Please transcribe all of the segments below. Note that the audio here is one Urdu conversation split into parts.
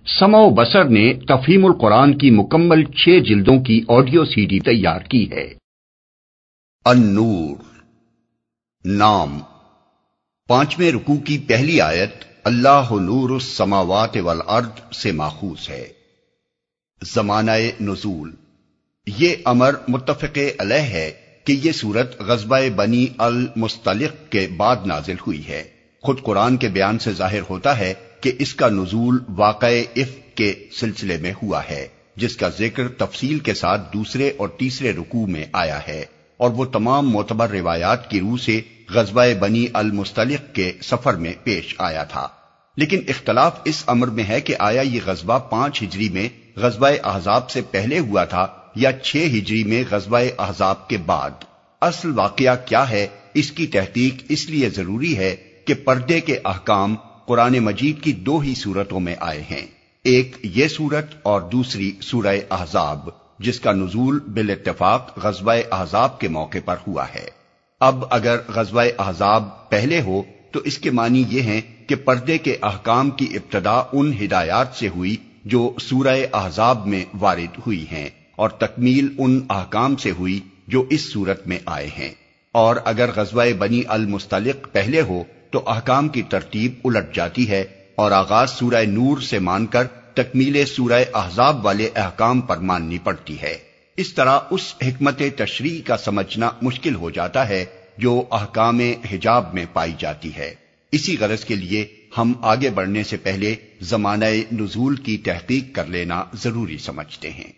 سمع و بصر نے تفہیم القرآن کی مکمل 6 جلدوں کی آڈیو سی ڈی تیار کی ہے۔ النور نام 5ویں رکوع کی پہلی آیت اللہ نور السماوات والارض سے ماخوذ ہے۔ زمانہ نزول، یہ امر متفق علیہ ہے کہ یہ سورت غزوہ بنی المصطلق کے بعد نازل ہوئی ہے۔ خود قرآن کے بیان سے ظاہر ہوتا ہے کہ اس کا نزول واقع افک کے سلسلے میں ہوا ہے، جس کا ذکر تفصیل کے ساتھ دوسرے اور تیسرے رکوع میں آیا ہے، اور وہ تمام معتبر روایات کی روح سے غزوہ بنی المصطلق کے سفر میں پیش آیا تھا۔ لیکن اختلاف اس امر میں ہے کہ آیا یہ غزوہ 5 ہجری میں غزوہ احزاب سے پہلے ہوا تھا یا 6 ہجری میں غزوہ احزاب کے بعد۔ اصل واقعہ کیا ہے، اس کی تحقیق اس لیے ضروری ہے کہ پردے کے احکام قرآن مجید کی 2 ہی صورتوں میں آئے ہیں، ایک یہ صورت اور دوسری سورہ احزاب، جس کا نزول بالاتفاق غزوہ احزاب کے موقع پر ہوا ہے۔ اب اگر غزوہ احزاب پہلے ہو تو اس کے معنی یہ ہیں کہ پردے کے احکام کی ابتدا ان ہدایات سے ہوئی جو سورہ احزاب میں وارد ہوئی ہیں، اور تکمیل ان احکام سے ہوئی جو اس صورت میں آئے ہیں۔ اور اگر غزوہ بنی المصطلق پہلے ہو تو احکام کی ترتیب الٹ جاتی ہے، اور آغاز سورہ نور سے مان کر تکمیل سورہ احزاب والے احکام پر ماننی پڑتی ہے۔ اس طرح اس حکمت تشریع کا سمجھنا مشکل ہو جاتا ہے جو احکام حجاب میں پائی جاتی ہے۔ اسی غرض کے لیے ہم آگے بڑھنے سے پہلے زمانہ نزول کی تحقیق کر لینا ضروری سمجھتے ہیں۔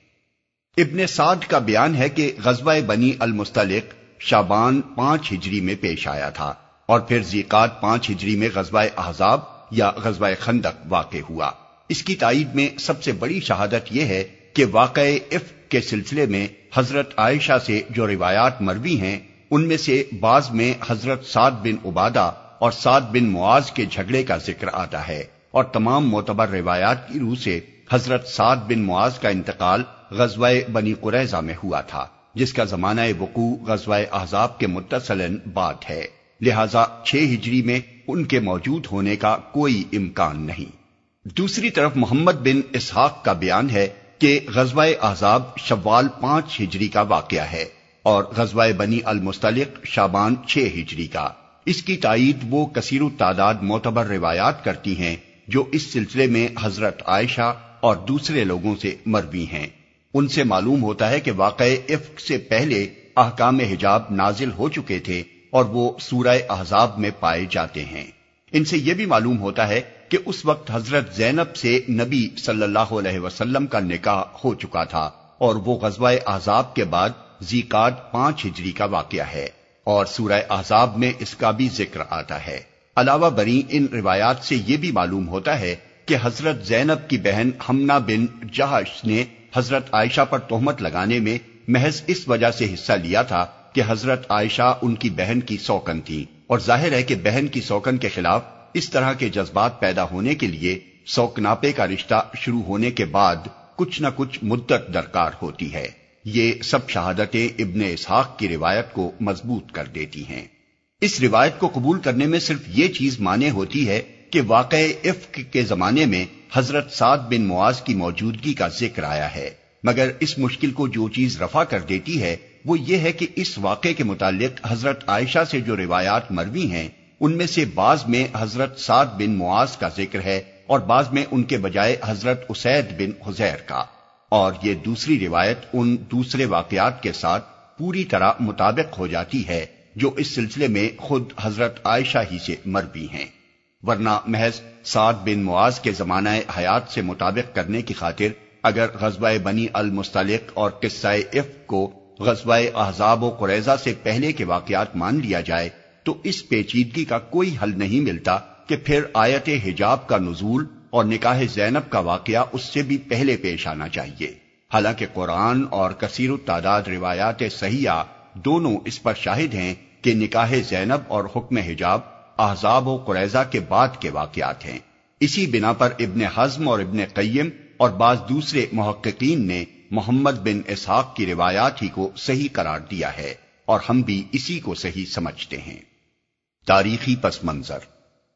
ابن سعد کا بیان ہے کہ غزوہ بنی المصطلق شعبان 5 ہجری میں پیش آیا تھا، اور پھر ذیقعد 5 ہجری میں غزوہ احزاب یا غزوہ خندق واقع ہوا۔ اس کی تائید میں سب سے بڑی شہادت یہ ہے کہ واقع افک کے سلسلے میں حضرت عائشہ سے جو روایات مروی ہیں ان میں سے بعض میں حضرت سعد بن عبادہ اور سعد بن معاذ کے جھگڑے کا ذکر آتا ہے، اور تمام معتبر روایات کی روح سے حضرت سعد بن معاذ کا انتقال غزوہ بنی قریظہ میں ہوا تھا، جس کا زمانہ وقوع غزوہ احزاب کے متصلاً بعد ہے، لہذا 6 ہجری میں ان کے موجود ہونے کا کوئی امکان نہیں۔ دوسری طرف محمد بن اسحاق کا بیان ہے کہ غزوہ احزاب شوال 5 ہجری کا واقعہ ہے، اور غزوہ بنی المصطلق شعبان 6 ہجری کا۔ اس کی تائید وہ کثیر التعداد معتبر روایات کرتی ہیں جو اس سلسلے میں حضرت عائشہ اور دوسرے لوگوں سے مروی ہیں۔ ان سے معلوم ہوتا ہے کہ واقع افک سے پہلے احکام حجاب نازل ہو چکے تھے اور وہ سورہ احزاب میں پائے جاتے ہیں۔ ان سے یہ بھی معلوم ہوتا ہے کہ اس وقت حضرت زینب سے نبی صلی اللہ علیہ وسلم کا نکاح ہو چکا تھا، اور وہ غزوہ احزاب کے بعد ذیقعد 5 ہجری کا واقعہ ہے، اور سورہ احزاب میں اس کا بھی ذکر آتا ہے۔ علاوہ بری ان روایات سے یہ بھی معلوم ہوتا ہے کہ حضرت زینب کی بہن حمنہ بن جہش نے حضرت عائشہ پر تہمت لگانے میں محض اس وجہ سے حصہ لیا تھا کہ حضرت عائشہ ان کی بہن کی سوکن تھی، اور ظاہر ہے کہ بہن کی سوکن کے خلاف اس طرح کے جذبات پیدا ہونے کے لیے سوکناپے کا رشتہ شروع ہونے کے بعد کچھ نہ کچھ مدت درکار ہوتی ہے۔ یہ سب شہادتیں ابن اسحاق کی روایت کو مضبوط کر دیتی ہیں۔ اس روایت کو قبول کرنے میں صرف یہ چیز مانے ہوتی ہے کہ واقع افک کے زمانے میں حضرت سعد بن معاذ کی موجودگی کا ذکر آیا ہے، مگر اس مشکل کو جو چیز رفع کر دیتی ہے وہ یہ ہے کہ اس واقعے کے متعلق حضرت عائشہ سے جو روایات مروی ہیں ان میں سے بعض میں حضرت سعد بن معاذ کا ذکر ہے، اور بعض میں ان کے بجائے حضرت اسید بن حذیر کا، اور یہ دوسری روایت ان دوسرے واقعات کے ساتھ پوری طرح مطابق ہو جاتی ہے جو اس سلسلے میں خود حضرت عائشہ ہی سے مروی ہیں، ورنہ محض سعد بن معاذ کے زمانہ حیات سے مطابق کرنے کی خاطر اگر غزوہ بنی المصطلق اور قصہ افک کو غزوہ احزاب و قریظہ سے پہلے کے واقعات مان لیا جائے تو اس پیچیدگی کا کوئی حل نہیں ملتا کہ پھر آیت حجاب کا نزول اور نکاح زینب کا واقعہ اس سے بھی پہلے پیش آنا چاہیے، حالانکہ قرآن اور کثیر التعداد روایات صحیحہ دونوں اس پر شاہد ہیں کہ نکاح زینب اور حکم حجاب احزاب و قریظہ کے بعد کے واقعات ہیں۔ اسی بنا پر ابن حزم اور ابن قیم اور بعض دوسرے محققین نے محمد بن اسحاق کی روایات ہی کو صحیح قرار دیا ہے، اور ہم بھی اسی کو صحیح سمجھتے ہیں۔ تاریخی پس منظر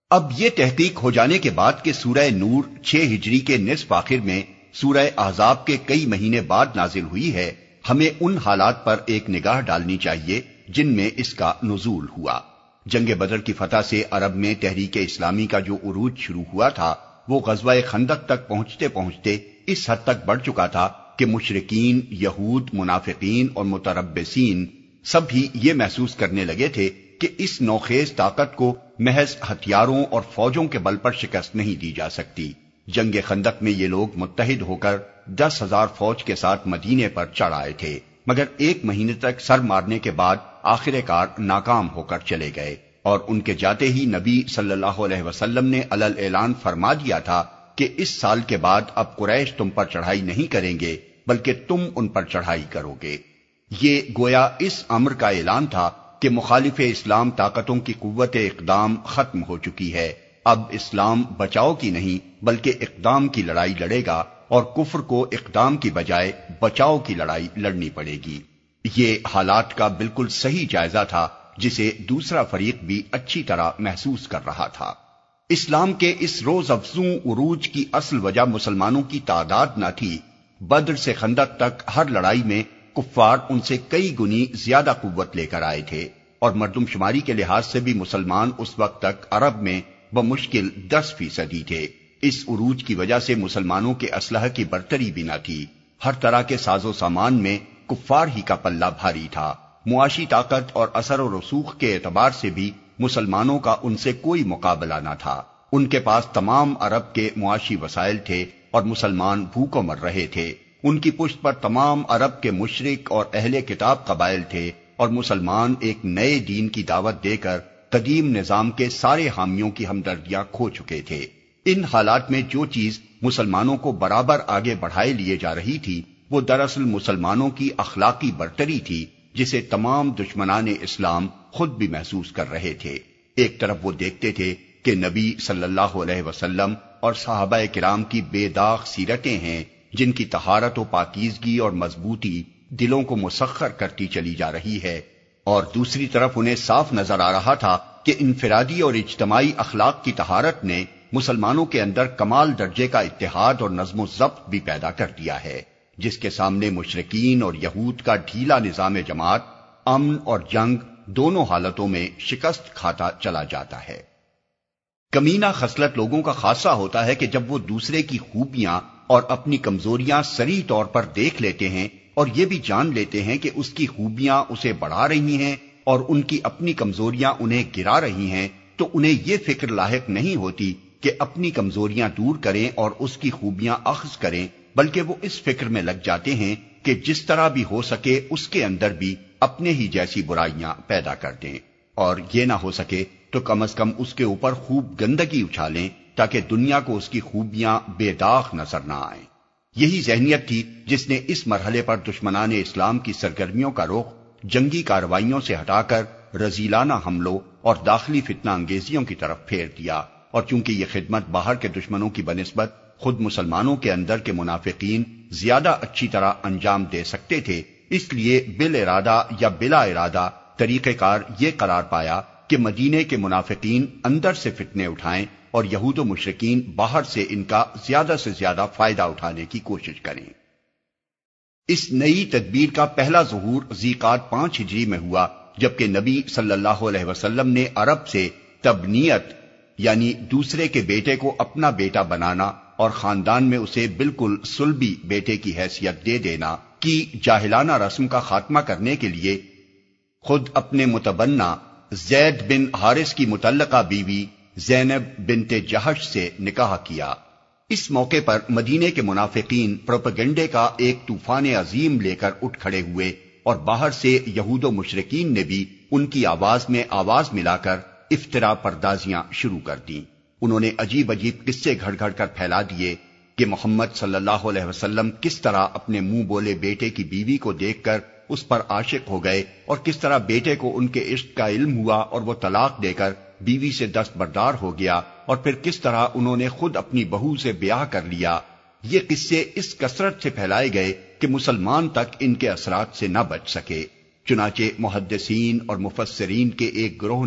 اب یہ تحقیق ہو جانے کے بعد کہ سورہ نور 6 ہجری کے نصف آخر میں سورہ احزاب کے کئی مہینے بعد نازل ہوئی ہے، ہمیں ان حالات پر ایک نگاہ ڈالنی چاہیے جن میں اس کا نزول ہوا۔ جنگ بدر کی فتح سے عرب میں تحریک اسلامی کا جو عروج شروع ہوا تھا وہ غزوہ خندق تک پہنچتے پہنچتے اس حد تک بڑھ چکا تھا کہ مشرکین، یہود، منافقین اور متربصین سب ہی یہ محسوس کرنے لگے تھے کہ اس نوخیز طاقت کو محض ہتھیاروں اور فوجوں کے بل پر شکست نہیں دی جا سکتی۔ جنگ خندق میں یہ لوگ متحد ہو کر 10,000 فوج کے ساتھ مدینے پر چڑھ آئے تھے، مگر 1 مہینے تک سر مارنے کے بعد آخر کار ناکام ہو کر چلے گئے، اور ان کے جاتے ہی نبی صلی اللہ علیہ وسلم نے علل اعلان فرما دیا تھا کہ اس سال کے بعد اب قریش تم پر چڑھائی نہیں کریں گے بلکہ تم ان پر چڑھائی کرو گے۔ یہ گویا اس امر کا اعلان تھا کہ مخالف اسلام طاقتوں کی قوت اقدام ختم ہو چکی ہے، اب اسلام بچاؤ کی نہیں بلکہ اقدام کی لڑائی لڑے گا، اور کفر کو اقدام کی بجائے بچاؤ کی لڑائی لڑنی پڑے گی۔ یہ حالات کا بالکل صحیح جائزہ تھا جسے دوسرا فریق بھی اچھی طرح محسوس کر رہا تھا۔ اسلام کے اس روز افزوں عروج کی اصل وجہ مسلمانوں کی تعداد نہ تھی، بدر سے خندق تک ہر لڑائی میں کفار ان سے کئی گنی زیادہ قوت لے کر آئے تھے، اور مردم شماری کے لحاظ سے بھی مسلمان اس وقت تک عرب میں بمشکل 10% تھے۔ اس عروج کی وجہ سے مسلمانوں کے اسلحہ کی برتری بھی نہ تھی، ہر طرح کے ساز و سامان میں کفار ہی کا پلہ بھاری تھا، معاشی طاقت اور اثر و رسوخ کے اعتبار سے بھی مسلمانوں کا ان سے کوئی مقابلہ نہ تھا۔ ان کے پاس تمام عرب کے معاشی وسائل تھے اور مسلمان بھوکوں مر رہے تھے، ان کی پشت پر تمام عرب کے مشرک اور اہل کتاب قبائل تھے، اور مسلمان ایک نئے دین کی دعوت دے کر قدیم نظام کے سارے حامیوں کی ہمدردیاں کھو چکے تھے۔ ان حالات میں جو چیز مسلمانوں کو برابر آگے بڑھائے لیے جا رہی تھی وہ دراصل مسلمانوں کی اخلاقی برتری تھی، جسے تمام دشمنان اسلام خود بھی محسوس کر رہے تھے۔ ایک طرف وہ دیکھتے تھے کہ نبی صلی اللہ علیہ وسلم اور صحابہ کرام کی بے داغ سیرتیں ہیں جن کی طہارت و پاکیزگی اور مضبوطی دلوں کو مسخر کرتی چلی جا رہی ہے، اور دوسری طرف انہیں صاف نظر آ رہا تھا کہ انفرادی اور اجتماعی اخلاق کی طہارت نے مسلمانوں کے اندر کمال درجے کا اتحاد اور نظم و ضبط بھی پیدا کر دیا ہے، جس کے سامنے مشرکین اور یہود کا ڈھیلا نظام جماعت امن اور جنگ دونوں حالتوں میں شکست کھاتا چلا جاتا ہے۔ کمینہ خصلت لوگوں کا خاصہ ہوتا ہے کہ جب وہ دوسرے کی خوبیاں اور اپنی کمزوریاں صریح طور پر دیکھ لیتے ہیں اور یہ بھی جان لیتے ہیں کہ اس کی خوبیاں اسے بڑھا رہی ہیں اور ان کی اپنی کمزوریاں انہیں گرا رہی ہیں، تو انہیں یہ فکر لاحق نہیں ہوتی کہ اپنی کمزوریاں دور کریں اور اس کی خوبیاں اخذ کریں، بلکہ وہ اس فکر میں لگ جاتے ہیں کہ جس طرح بھی ہو سکے اس کے اندر بھی اپنے ہی جیسی برائیاں پیدا کر دیں، اور یہ نہ ہو سکے تو کم از کم اس کے اوپر خوب گندگی اچھالیں تاکہ دنیا کو اس کی خوبیاں بے داغ نظر نہ آئیں۔ یہی ذہنیت تھی جس نے اس مرحلے پر دشمنان اسلام کی سرگرمیوں کا رخ جنگی کارروائیوں سے ہٹا کر رذیلانہ حملوں اور داخلی فتنہ انگیزیوں کی طرف پھیر دیا، اور چونکہ یہ خدمت باہر کے دشمنوں کی بنسبت خود مسلمانوں کے اندر کے منافقین زیادہ اچھی طرح انجام دے سکتے تھے، اس لیے بالارادہ یا بلا ارادہ طریقہ کار یہ قرار پایا کہ مدینے کے منافقین اندر سے فتنے اٹھائیں اور یہود و مشرکین باہر سے ان کا زیادہ سے زیادہ فائدہ اٹھانے کی کوشش کریں۔ اس نئی تدبیر کا پہلا ظہور ذیقعدہ 5 ہجری میں ہوا، جبکہ نبی صلی اللہ علیہ وسلم نے عرب سے تبنیت یعنی دوسرے کے بیٹے کو اپنا بیٹا بنانا اور خاندان میں اسے بالکل صلبی بیٹے کی حیثیت دے دینا کی جاہلانہ رسم کا خاتمہ کرنے کے لیے خود اپنے متبنہ زید بن حارث کی مطلقہ بیوی زینب بنت جہش سے نکاح کیا۔ اس موقع پر مدینے کے منافقین پروپیگنڈے کا ایک طوفان عظیم لے کر اٹھ کھڑے ہوئے، اور باہر سے یہود و مشرکین نے بھی ان کی آواز میں آواز ملا کر افترا پردازیاں شروع کر دیں۔ انہوں نے عجیب عجیب قصے گھڑ گھڑ کر پھیلا دیے کہ محمد صلی اللہ علیہ وسلم کس طرح اپنے منہ بولے بیٹے کی بیوی کو دیکھ کر اس پر عاشق ہو گئے، اور کس طرح بیٹے کو ان کے عشق کا علم ہوا اور وہ طلاق دے کر بیوی سے دستبردار ہو گیا، اور پھر کس طرح انہوں نے خود اپنی بہو سے بیاہ کر لیا۔ یہ قصے اس کثرت سے پھیلائے گئے کہ مسلمان تک ان کے اثرات سے نہ بچ سکے۔ چنانچہ محدثین اور مفسرین کے ایک گروہ نے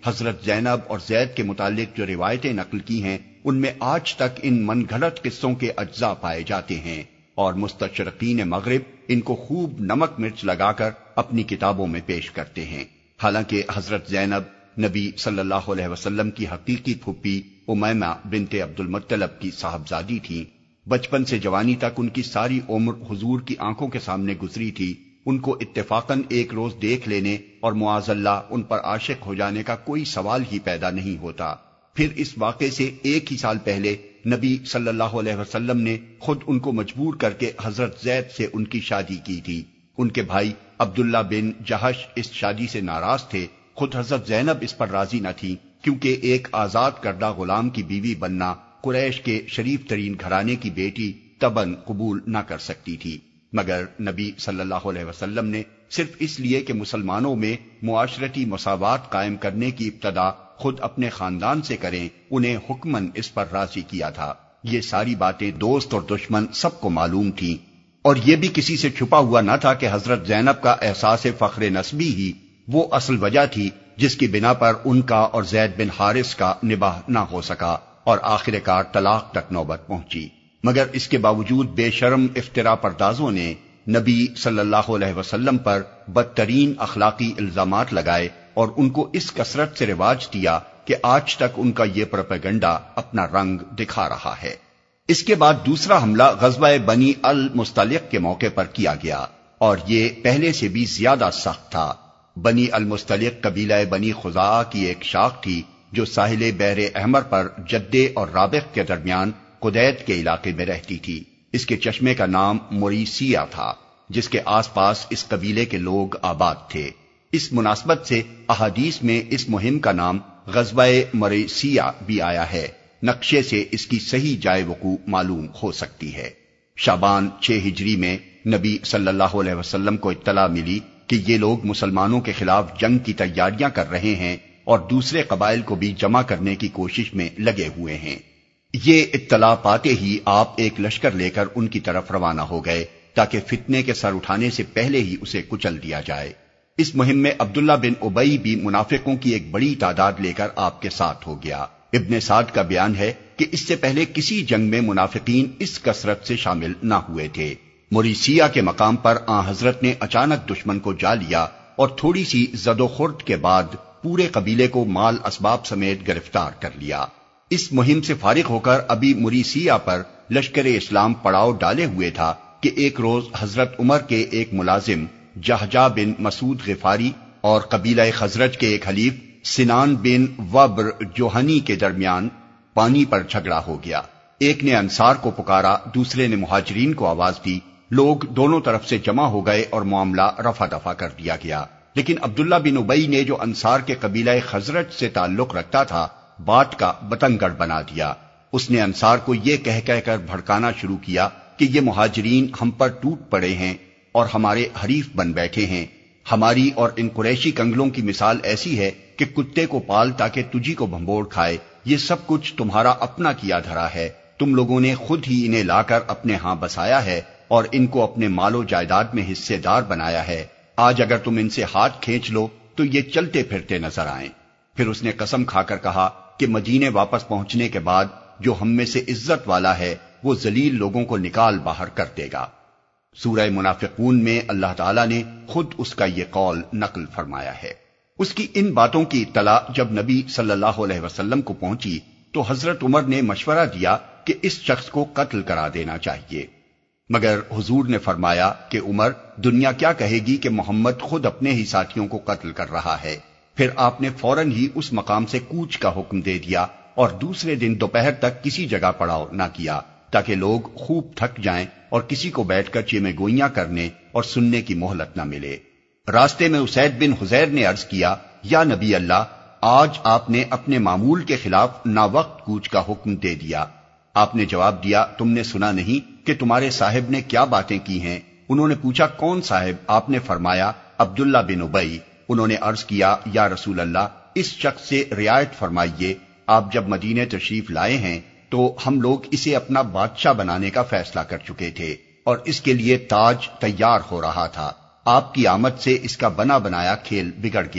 حضرت زینب اور زید کے متعلق جو روایتیں نقل کی ہیں ان میں آج تک ان من گھڑت قصوں کے اجزاء پائے جاتے ہیں، اور مستشرقین مغرب ان کو خوب نمک مرچ لگا کر اپنی کتابوں میں پیش کرتے ہیں۔ حالانکہ حضرت زینب نبی صلی اللہ علیہ وسلم کی حقیقی پھوپھی امیمہ بنت عبد المطلب کی صاحبزادی تھیں۔ بچپن سے جوانی تک ان کی ساری عمر حضور کی آنکھوں کے سامنے گزری تھی۔ ان کو اتفاقاً ایک روز دیکھ لینے اور معاذ اللہ ان پر عاشق ہو جانے کا کوئی سوال ہی پیدا نہیں ہوتا۔ پھر اس واقعے سے ایک ہی سال پہلے نبی صلی اللہ علیہ وسلم نے خود ان کو مجبور کر کے حضرت زید سے ان کی شادی کی تھی۔ ان کے بھائی عبداللہ بن جہش اس شادی سے ناراض تھے۔ خود حضرت زینب اس پر راضی نہ تھی، کیونکہ ایک آزاد کردہ غلام کی بیوی بننا قریش کے شریف ترین گھرانے کی بیٹی تباً قبول نہ کر سکتی تھی۔ مگر نبی صلی اللہ علیہ وسلم نے صرف اس لیے کہ مسلمانوں میں معاشرتی مساوات قائم کرنے کی ابتدا خود اپنے خاندان سے کریں، انہیں حکماً اس پر راضی کیا تھا۔ یہ ساری باتیں دوست اور دشمن سب کو معلوم تھیں، اور یہ بھی کسی سے چھپا ہوا نہ تھا کہ حضرت زینب کا احساس فخر نسبی ہی وہ اصل وجہ تھی جس کی بنا پر ان کا اور زید بن حارث کا نباہ نہ ہو سکا اور آخر کار طلاق تک نوبت پہنچی۔ مگر اس کے باوجود بے شرم افترا پردازوں نے نبی صلی اللہ علیہ وسلم پر بدترین اخلاقی الزامات لگائے اور ان کو اس کثرت سے رواج دیا کہ آج تک ان کا یہ پروپیگنڈا اپنا رنگ دکھا رہا ہے۔ اس کے بعد دوسرا حملہ غزوہ بنی المستلق کے موقع پر کیا گیا، اور یہ پہلے سے بھی زیادہ سخت تھا۔ بنی المستلق قبیلہ بنی خزاعہ کی ایک شاخ تھی جو ساحل بحر احمر پر جدے اور رابغ کے درمیان قدیت کے علاقے میں رہتی تھی۔ اس کے چشمے کا نام موریسیہ تھا، جس کے آس پاس اس قبیلے کے لوگ آباد تھے۔ اس مناسبت سے احادیث میں اس مہم کا نام غزوہ موریسیہ بھی آیا ہے۔ نقشے سے اس کی صحیح جائے وقوع معلوم ہو سکتی ہے۔ شعبان 6 ہجری میں نبی صلی اللہ علیہ وسلم کو اطلاع ملی کہ یہ لوگ مسلمانوں کے خلاف جنگ کی تیاریاں کر رہے ہیں اور دوسرے قبائل کو بھی جمع کرنے کی کوشش میں لگے ہوئے ہیں۔ یہ اطلاع پاتے ہی آپ ایک لشکر لے کر ان کی طرف روانہ ہو گئے تاکہ فتنے کے سر اٹھانے سے پہلے ہی اسے کچل دیا جائے۔ اس مہم میں عبداللہ بن ابی بھی منافقوں کی ایک بڑی تعداد لے کر آپ کے ساتھ ہو گیا۔ ابن سعد کا بیان ہے کہ اس سے پہلے کسی جنگ میں منافقین اس کثرت سے شامل نہ ہوئے تھے۔ موریسیہ کے مقام پر آن حضرت نے اچانک دشمن کو جا لیا اور تھوڑی سی زد و خورد کے بعد پورے قبیلے کو مال اسباب سمیت گرفتار کر لیا۔ اس مہم سے فارغ ہو کر ابھی موریسیہ پر لشکر اسلام پڑاؤ ڈالے ہوئے تھا کہ ایک روز حضرت عمر کے ایک ملازم جہجہ بن مسعود غفاری اور قبیلہ خزرج کے ایک حلیف سنان بن وبر جوہنی کے درمیان پانی پر جھگڑا ہو گیا۔ ایک نے انصار کو پکارا، دوسرے نے مہاجرین کو آواز دی۔ لوگ دونوں طرف سے جمع ہو گئے اور معاملہ رفع دفع کر دیا گیا، لیکن عبداللہ بن ابی نے جو انصار کے قبیلہ خزرج سے تعلق رکھتا تھا بات کا بتنگڑ بنا دیا۔ اس نے انصار کو یہ کہہ کر بھڑکانا شروع کیا کہ یہ مہاجرین ہم پر ٹوٹ پڑے ہیں اور ہمارے حریف بن بیٹھے ہیں۔ ہماری اور ان قریشی کنگلوں کی مثال ایسی ہے کہ کتے کو پال تاکہ تجھی کو بھنبوڑ کھائے۔ یہ سب کچھ تمہارا اپنا کیا دھرا ہے، تم لوگوں نے خود ہی انہیں لا کر اپنے ہاں بسایا ہے اور ان کو اپنے مال و جائیداد میں حصے دار بنایا ہے۔ آج اگر تم ان سے ہاتھ کھینچ لو تو یہ چلتے پھرتے نظر آئیں۔ پھر اس نے قسم کھا کر کہا کہ مدینے واپس پہنچنے کے بعد جو ہم میں سے عزت والا ہے وہ ذلیل لوگوں کو نکال باہر کر دے گا۔ سورہ منافقون میں اللہ تعالیٰ نے خود اس کا یہ قول نقل فرمایا ہے۔ اس کی ان باتوں کی اطلاع جب نبی صلی اللہ علیہ وسلم کو پہنچی تو حضرت عمر نے مشورہ دیا کہ اس شخص کو قتل کرا دینا چاہیے، مگر حضور نے فرمایا کہ عمر، دنیا کیا کہے گی کہ محمد خود اپنے ہی ساتھیوں کو قتل کر رہا ہے۔ پھر آپ نے فوراً ہی اس مقام سے کوچ کا حکم دے دیا اور دوسرے دن دوپہر تک کسی جگہ پڑاؤ نہ کیا تاکہ لوگ خوب تھک جائیں اور کسی کو بیٹھ کر چیمے گوئیاں کرنے اور سننے کی مہلت نہ ملے۔ راستے میں اسید بن حضیر نے عرض کیا، یا نبی اللہ، آج آپ نے اپنے معمول کے خلاف ناوقت کوچ کا حکم دے دیا۔ آپ نے جواب دیا، تم نے سنا نہیں کہ تمہارے صاحب نے کیا باتیں کی ہیں؟ انہوں نے پوچھا، کون صاحب؟ آپ نے فرمایا، عبداللہ بن ابی۔ انہوں نے عرض کیا، یا رسول اللہ، اس شخص سے رعایت فرمائیے۔ آپ جب مدینے تشریف لائے ہیں تو ہم لوگ اسے اپنا بادشاہ بنانے کا فیصلہ کر چکے تھے اور اس کے لیے تاج تیار ہو رہا تھا۔ آپ کی آمد سے اس کا بنا بنایا کھیل بگڑ گیا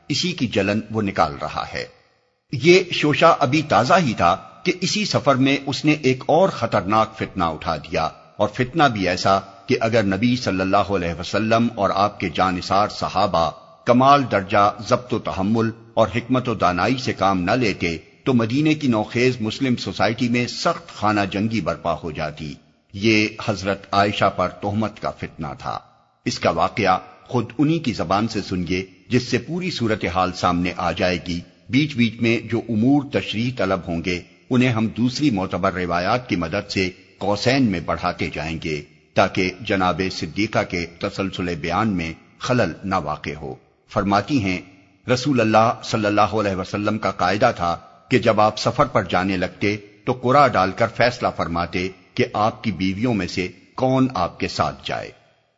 اسی کی جلن وہ نکال رہا ہے۔ یہ شوشہ ابھی تازہ ہی تھا کہ اسی سفر میں اس نے ایک اور خطرناک فتنہ اٹھا دیا، اور فتنہ بھی ایسا کہ اگر نبی صلی اللہ علیہ وسلم اور آپ کے جانثار صحابہ کمال درجہ ضبط و تحمل اور حکمت و دانائی سے کام نہ لیتے تو مدینے کی نوخیز مسلم سوسائٹی میں سخت خانہ جنگی برپا ہو جاتی۔ یہ حضرت عائشہ پر تہمت کا فتنہ تھا۔ اس کا واقعہ خود انہی کی زبان سے سنیے جس سے پوری صورتحال سامنے آ جائے گی۔ بیچ بیچ میں جو امور تشریح طلب ہوں گے انہیں ہم دوسری معتبر روایات کی مدد سے قوسین میں بڑھاتے جائیں گے تاکہ جناب صدیقہ کے تسلسل بیان میں خلل نہ واقع ہو۔ فرماتی ہیں، رسول اللہ صلی اللہ علیہ وسلم کا قاعدہ تھا کہ جب آپ سفر پر جانے لگتے تو قرعہ ڈال کر فیصلہ فرماتے کہ آپ کی بیویوں میں سے کون آپ کے ساتھ جائے۔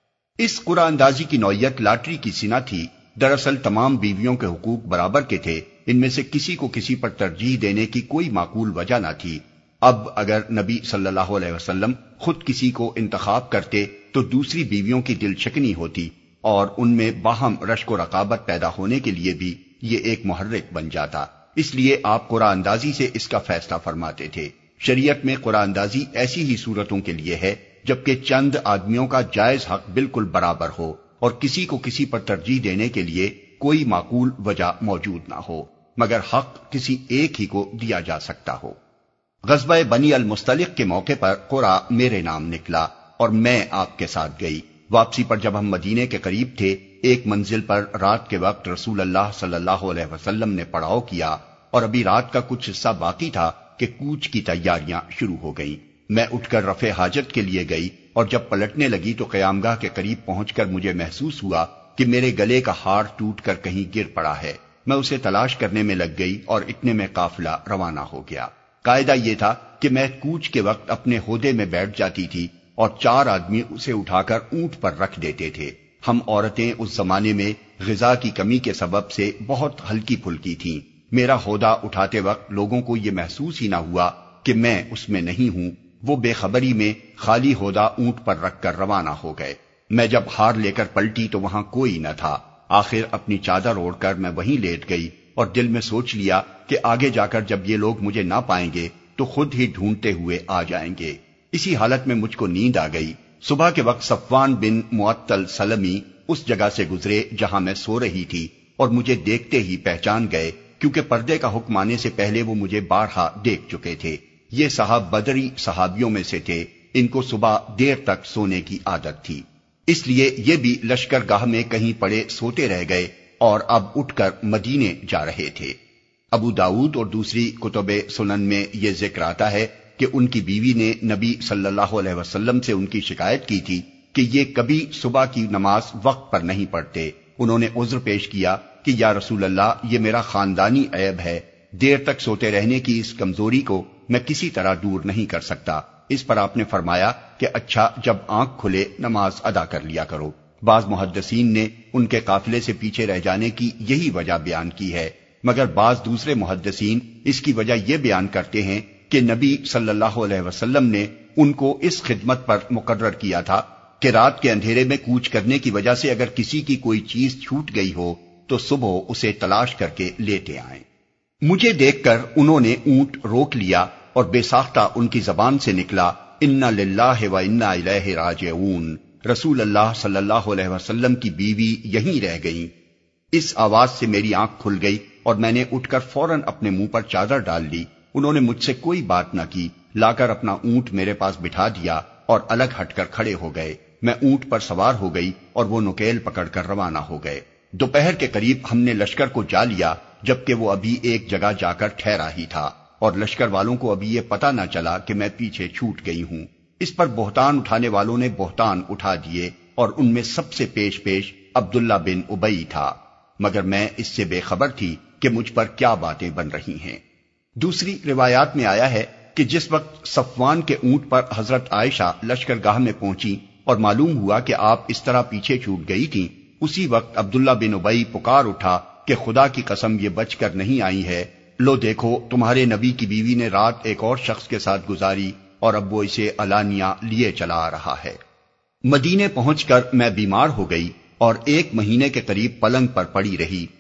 اس قرعہ اندازی کی نوعیت لاٹری کی سی نہ تھی، دراصل تمام بیویوں کے حقوق برابر کے تھے، ان میں سے کسی کو کسی پر ترجیح دینے کی کوئی معقول وجہ نہ تھی۔ اب اگر نبی صلی اللہ علیہ وسلم خود کسی کو انتخاب کرتے تو دوسری بیویوں کی دل شکنی ہوتی اور ان میں باہم رشک و رقابت پیدا ہونے کے لیے بھی یہ ایک محرک بن جاتا۔ اس لیے آپ قرعہ اندازی سے اس کا فیصلہ فرماتے تھے۔ شریعت میں قرعہ اندازی ایسی ہی صورتوں کے لیے ہے جبکہ چند آدمیوں کا جائز حق بالکل برابر ہو اور کسی کو کسی پر ترجیح دینے کے لیے کوئی معقول وجہ موجود نہ ہو، مگر حق کسی ایک ہی کو دیا جا سکتا ہو۔ غزوہ بنی المصطلق کے موقع پر قرعہ میرے نام نکلا اور میں آپ کے ساتھ گئی۔ واپسی پر جب ہم مدینے کے قریب تھے، ایک منزل پر رات کے وقت رسول اللہ صلی اللہ علیہ وسلم نے پڑاؤ کیا اور ابھی رات کا کچھ حصہ باقی تھا کہ کوچ کی تیاریاں شروع ہو گئیں۔ میں اٹھ کر رفع حاجت کے لیے گئی اور جب پلٹنے لگی تو قیامگاہ کے قریب پہنچ کر مجھے محسوس ہوا کہ میرے گلے کا ہار ٹوٹ کر کہیں گر پڑا ہے۔ میں اسے تلاش کرنے میں لگ گئی اور اتنے میں قافلہ روانہ ہو گیا۔ قاعدہ یہ تھا کہ میں کوچ کے وقت اپنے ہودے میں بیٹھ جاتی تھی اور 4 آدمی اسے اٹھا کر اونٹ پر رکھ دیتے تھے۔ ہم عورتیں اس زمانے میں غذا کی کمی کے سبب سے بہت ہلکی پھلکی تھیں۔ میرا ہودہ اٹھاتے وقت لوگوں کو یہ محسوس ہی نہ ہوا کہ میں اس میں نہیں ہوں۔ وہ بے خبری میں خالی ہودہ اونٹ پر رکھ کر روانہ ہو گئے۔ میں جب ہار لے کر پلٹی تو وہاں کوئی نہ تھا۔ آخر اپنی چادر اوڑھ کر میں وہیں لیٹ گئی اور دل میں سوچ لیا کہ آگے جا کر جب یہ لوگ مجھے نہ پائیں گے تو خود ہی ڈھونڈتے ہوئے آ جائیں گے۔ اسی حالت میں مجھ کو نیند آ گئی۔ صبح کے وقت صفوان بن معطل سلمی اس جگہ سے گزرے جہاں میں سو رہی تھی اور مجھے دیکھتے ہی پہچان گئے، کیونکہ پردے کا حکم آنے سے پہلے وہ مجھے بارہا دیکھ چکے تھے۔ یہ صاحب بدری صحابیوں میں سے تھے، ان کو صبح دیر تک سونے کی عادت تھی، اس لیے یہ بھی لشکر گاہ میں کہیں پڑے سوتے رہ گئے اور اب اٹھ کر مدینے جا رہے تھے۔ ابو داؤد اور دوسری کتب سنن میں یہ ذکر آتا ہے کہ ان کی بیوی نے نبی صلی اللہ علیہ وسلم سے ان کی شکایت کی تھی کہ یہ کبھی صبح کی نماز وقت پر نہیں پڑھتے۔ انہوں نے عذر پیش کیا کہ یا رسول اللہ، یہ میرا خاندانی عیب ہے، دیر تک سوتے رہنے کی اس کمزوری کو میں کسی طرح دور نہیں کر سکتا۔ اس پر آپ نے فرمایا کہ اچھا، جب آنکھ کھلے نماز ادا کر لیا کرو۔ بعض محدثین نے ان کے قافلے سے پیچھے رہ جانے کی یہی وجہ بیان کی ہے، مگر بعض دوسرے محدثین اس کی وجہ یہ بیان کرتے ہیں کہ نبی صلی اللہ علیہ وسلم نے ان کو اس خدمت پر مقرر کیا تھا کہ رات کے اندھیرے میں کوچ کرنے کی وجہ سے اگر کسی کی کوئی چیز چھوٹ گئی ہو تو صبح اسے تلاش کر کے لیتے آئیں۔ مجھے دیکھ کر انہوں نے اونٹ روک لیا اور بے ساختہ ان کی زبان سے نکلا، انا للہ و انا الیہ راجعون۔ رسول اللہ صلی اللہ علیہ وسلم کی بیوی یہیں رہ گئیں۔ اس آواز سے میری آنکھ کھل گئی اور میں نے اٹھ کر فوراً اپنے منہ پر چادر ڈال لی۔ انہوں نے مجھ سے کوئی بات نہ کی، لا کر اپنا اونٹ میرے پاس بٹھا دیا اور الگ ہٹ کر کھڑے ہو گئے۔ میں اونٹ پر سوار ہو گئی اور وہ نکیل پکڑ کر روانہ ہو گئے۔ دوپہر کے قریب ہم نے لشکر کو جا لیا، جبکہ وہ ابھی ایک جگہ جا کر ٹھہرا ہی تھا اور لشکر والوں کو ابھی یہ پتہ نہ چلا کہ میں پیچھے چھوٹ گئی ہوں۔ اس پر بہتان اٹھانے والوں نے بہتان اٹھا دیے اور ان میں سب سے پیش عبداللہ بن ابی تھا، مگر میں اس سے بے خبر تھی کہ مجھ پر کیا باتیں بن رہی ہیں۔ دوسری روایات میں آیا ہے کہ جس وقت صفوان کے اونٹ پر حضرت عائشہ لشکر گاہ میں پہنچی اور معلوم ہوا کہ آپ اس طرح پیچھے چھوٹ گئی تھیں، اسی وقت عبداللہ بن ابی پکار اٹھا کہ خدا کی قسم یہ بچ کر نہیں آئی ہے، لو دیکھو تمہارے نبی کی بیوی نے رات ایک اور شخص کے ساتھ گزاری اور اب وہ اسے علانیہ لیے چلا آ رہا ہے۔ مدینے پہنچ کر میں بیمار ہو گئی اور 1 مہینے کے قریب پلنگ پر پڑی رہی۔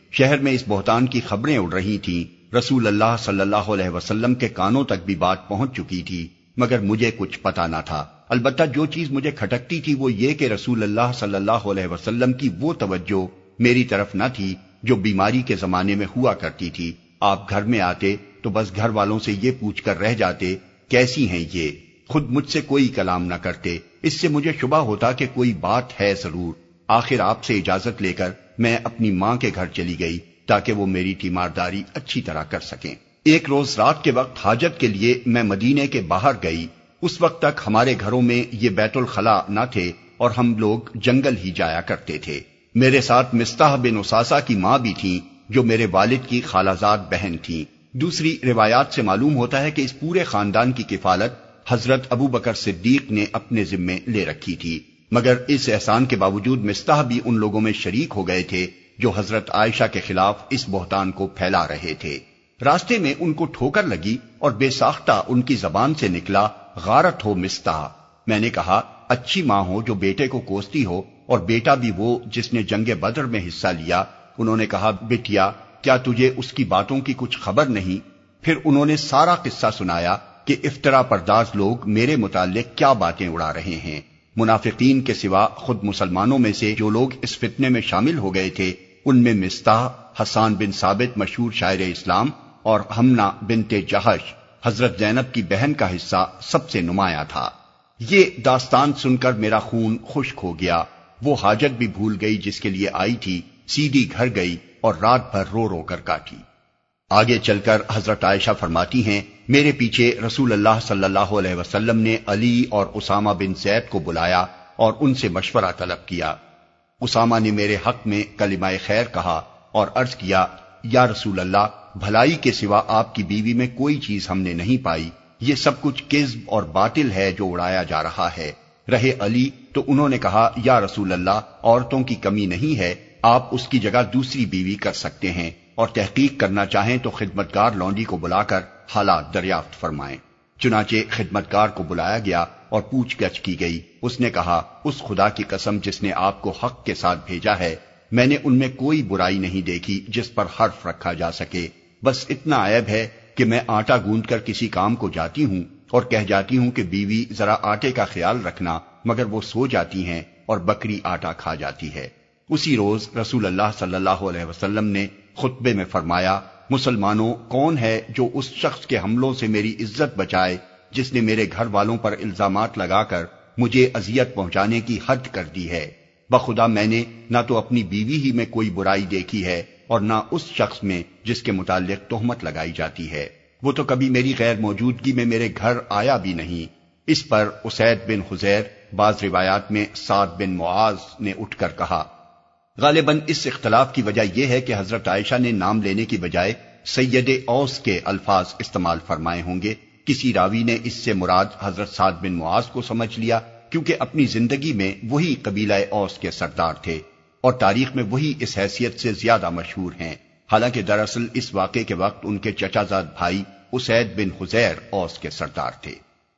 شہر میں اس بہتان کی خبریں اڑ رہی تھیں، رسول اللہ صلی اللہ علیہ وسلم کے کانوں تک بھی بات پہنچ چکی تھی، مگر مجھے کچھ پتا نہ تھا۔ البتہ جو چیز مجھے کھٹکتی تھی وہ یہ کہ رسول اللہ صلی اللہ علیہ وسلم کی وہ توجہ میری طرف نہ تھی جو بیماری کے زمانے میں ہوا کرتی تھی۔ آپ گھر میں آتے تو بس گھر والوں سے یہ پوچھ کر رہ جاتے کیسی ہیں یہ، خود مجھ سے کوئی کلام نہ کرتے۔ اس سے مجھے شبہ ہوتا کہ کوئی بات ہے ضرور۔ آخر آپ سے اجازت لے کر میں اپنی ماں کے گھر چلی گئی تاکہ وہ میری تیمارداری اچھی طرح کر سکیں۔ ایک روز رات کے وقت حاجت کے لیے میں مدینے کے باہر گئی۔ اس وقت تک ہمارے گھروں میں یہ بیت الخلا نہ تھے اور ہم لوگ جنگل ہی جایا کرتے تھے۔ میرے ساتھ مستح بن اساسہ کی ماں بھی تھیں جو میرے والد کی خالہ زاد بہن تھیں۔ دوسری روایات سے معلوم ہوتا ہے کہ اس پورے خاندان کی کفالت حضرت ابو بکر صدیق نے اپنے ذمے لے رکھی تھی، مگر اس احسان کے باوجود مستح بھی ان لوگوں میں شریک ہو گئے تھے جو حضرت عائشہ کے خلاف اس بہتان کو پھیلا رہے تھے۔ راستے میں ان کو ٹھوکر لگی اور بے ساختہ ان کی زبان سے نکلا غارت ہو مستح۔ میں نے کہا اچھی ماں ہو جو بیٹے کو کوستی ہو، اور بیٹا بھی وہ جس نے جنگ بدر میں حصہ لیا۔ انہوں نے کہا بیٹیا کیا تجھے اس کی باتوں کی کچھ خبر نہیں؟ پھر انہوں نے سارا قصہ سنایا کہ افطرا پرداز لوگ میرے متعلق کیا باتیں اڑا رہے ہیں۔ منافقین کے سوا خود مسلمانوں میں سے جو لوگ اس فتنے میں شامل ہو گئے تھے ان میں مستح، حسان بن ثابت مشہور شاعر اسلام، اور حمنہ بنت جہش حضرت زینب کی بہن کا حصہ سب سے نمایاں تھا۔ یہ داستان سن کر میرا خون خشک ہو گیا۔ وہ حاجت بھی بھول گئی جس کے لیے آئی تھی، سیدھی گھر گئی اور رات بھر رو رو کر کاٹی۔ آگے چل کر حضرت عائشہ فرماتی ہیں میرے پیچھے رسول اللہ صلی اللہ علیہ وسلم نے علی اور اسامہ بن زید کو بلایا اور ان سے مشورہ طلب کیا۔ اسامہ نے میرے حق میں کلمہ خیر کہا اور عرض کیا یا رسول اللہ، بھلائی کے سوا آپ کی بیوی میں کوئی چیز ہم نے نہیں پائی، یہ سب کچھ کذب اور باطل ہے جو اڑایا جا رہا ہے۔ رہے علی تو انہوں نے کہا یا رسول اللہ، عورتوں کی کمی نہیں ہے، آپ اس کی جگہ دوسری بیوی کر سکتے ہیں، اور تحقیق کرنا چاہیں تو خدمتگار لونڈی کو بلا کر حالات دریافت فرمائیں۔ چنانچہ خدمتگار کو بلایا گیا اور پوچھ گچھ کی گئی۔ اس نے کہا اس خدا کی قسم جس نے آپ کو حق کے ساتھ بھیجا ہے، میں نے ان میں کوئی برائی نہیں دیکھی جس پر حرف رکھا جا سکے، بس اتنا عیب ہے کہ میں آٹا گوندھ کر کسی کام کو جاتی ہوں اور کہہ جاتی ہوں کہ بیوی ذرا آٹے کا خیال رکھنا، مگر وہ سو جاتی ہیں اور بکری آٹا کھا جاتی ہے۔ اسی روز رسول اللہ صلی اللہ علیہ وسلم نے خطبے میں فرمایا مسلمانوں، کون ہے جو اس شخص کے حملوں سے میری عزت بچائے جس نے میرے گھر والوں پر الزامات لگا کر مجھے اذیت پہنچانے کی حد کر دی ہے؟ بخدا میں نے نہ تو اپنی بیوی ہی میں کوئی برائی دیکھی ہے اور نہ اس شخص میں جس کے متعلق تہمت لگائی جاتی ہے، وہ تو کبھی میری غیر موجودگی میں میرے گھر آیا بھی نہیں۔ اس پر اسید بن حذیر، بعض روایات میں سعد بن معاذ نے اٹھ کر کہا۔ غالباً اس اختلاف کی وجہ یہ ہے کہ حضرت عائشہ نے نام لینے کی بجائے سید اوس کے الفاظ استعمال فرمائے ہوں گے۔ کسی راوی نے اس سے مراد حضرت سعد بن معاذ کو سمجھ لیا کیونکہ اپنی زندگی میں وہی قبیلہ اوس کے سردار تھے اور تاریخ میں وہی اس حیثیت سے زیادہ مشہور ہیں، حالانکہ دراصل اس واقعے کے وقت ان کے چچا زاد بھائی اسید بن حذیر اوس کے سردار تھے۔